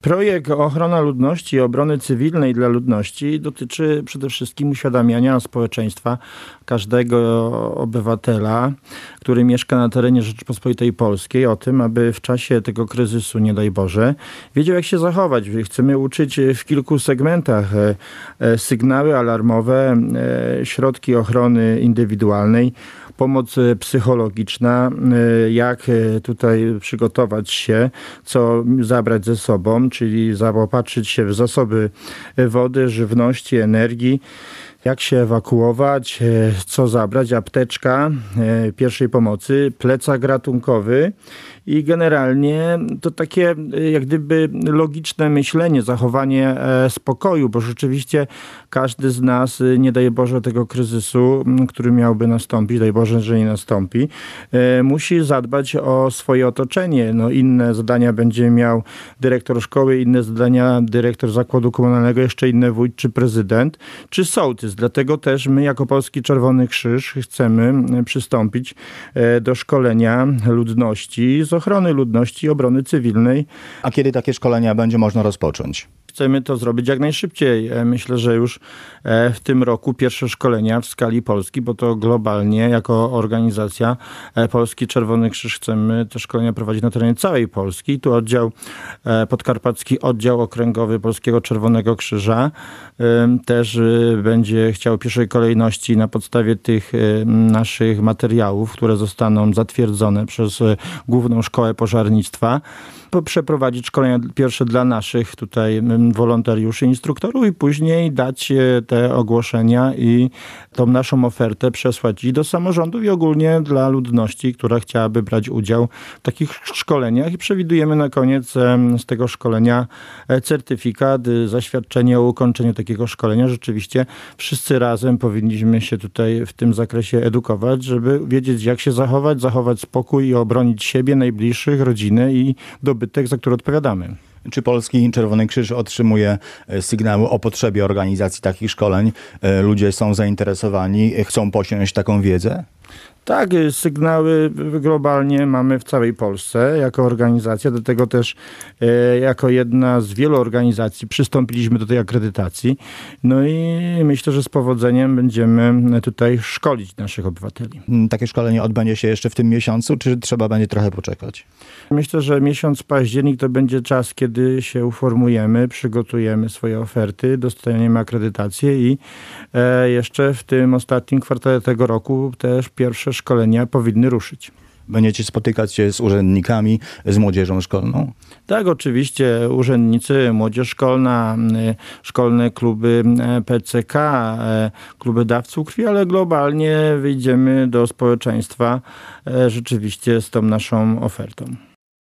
Projekt Ochrona Ludności i Obrony Cywilnej dla Ludności dotyczy przede wszystkim uświadamiania społeczeństwa, każdego obywatela, który mieszka na terenie Rzeczypospolitej Polskiej, o tym, aby w czasie tego kryzysu, nie daj Boże, wiedział, jak się zachować. Chcemy uczyć w kilku segmentach: sygnały alarmowe, środki ochrony indywidualnej, pomoc psychologiczna, jak tutaj przygotować się, co zabrać ze sobą, czyli zaopatrzyć się w zasoby wody, żywności, energii, jak się ewakuować, co zabrać, apteczka pierwszej pomocy, plecak ratunkowy i generalnie to takie jak gdyby logiczne myślenie, zachowanie spokoju, bo rzeczywiście każdy z nas, nie daj Boże tego kryzysu, który miałby nastąpić, daj Boże, że nie nastąpi, musi zadbać o swoje otoczenie. No, inne zadania będzie miał dyrektor szkoły, inne zadania dyrektor zakładu komunalnego, jeszcze inne wójt, czy prezydent, czy sołtys. Dlatego też my jako Polski Czerwony Krzyż chcemy przystąpić do szkolenia ludności z ochrony ludności i obrony cywilnej. A kiedy takie szkolenia będzie można rozpocząć? Chcemy to zrobić jak najszybciej. Myślę, że już w tym roku pierwsze szkolenia w skali Polski, bo to globalnie jako organizacja Polski Czerwony Krzyż chcemy te szkolenia prowadzić na terenie całej Polski. Tu podkarpacki oddział okręgowy Polskiego Czerwonego Krzyża też będzie chciał w pierwszej kolejności na podstawie tych naszych materiałów, które zostaną zatwierdzone przez Główną Szkołę Pożarnictwa, przeprowadzić szkolenia pierwsze dla naszych tutaj wolontariuszy, instruktorów i później dać te ogłoszenia i tą naszą ofertę przesłać i do samorządów i ogólnie dla ludności, która chciałaby brać udział w takich szkoleniach, i przewidujemy na koniec z tego szkolenia certyfikat, zaświadczenie o ukończeniu takiego szkolenia. Rzeczywiście wszyscy razem powinniśmy się tutaj w tym zakresie edukować, żeby wiedzieć, jak się zachować spokój i obronić siebie, najbliższych, rodzinę i dobytek, za który odpowiadamy. Czy Polski Czerwony Krzyż otrzymuje sygnały o potrzebie organizacji takich szkoleń? Ludzie są zainteresowani, chcą posiąść taką wiedzę? Tak, sygnały globalnie mamy w całej Polsce jako organizacja. Do tego też jako jedna z wielu organizacji przystąpiliśmy do tej akredytacji. No i myślę, że z powodzeniem będziemy tutaj szkolić naszych obywateli. Takie szkolenie odbędzie się jeszcze w tym miesiącu, czy trzeba będzie trochę poczekać? Myślę, że miesiąc październik to będzie czas, kiedy się uformujemy, przygotujemy swoje oferty, dostaniemy akredytację i jeszcze w tym ostatnim kwartale tego roku też pierwsze szkolenia powinny ruszyć. Będziecie spotykać się z urzędnikami, z młodzieżą szkolną? Tak, oczywiście. Urzędnicy, młodzież szkolna, szkolne kluby PCK, kluby dawców krwi, ale globalnie wyjdziemy do społeczeństwa rzeczywiście z tą naszą ofertą.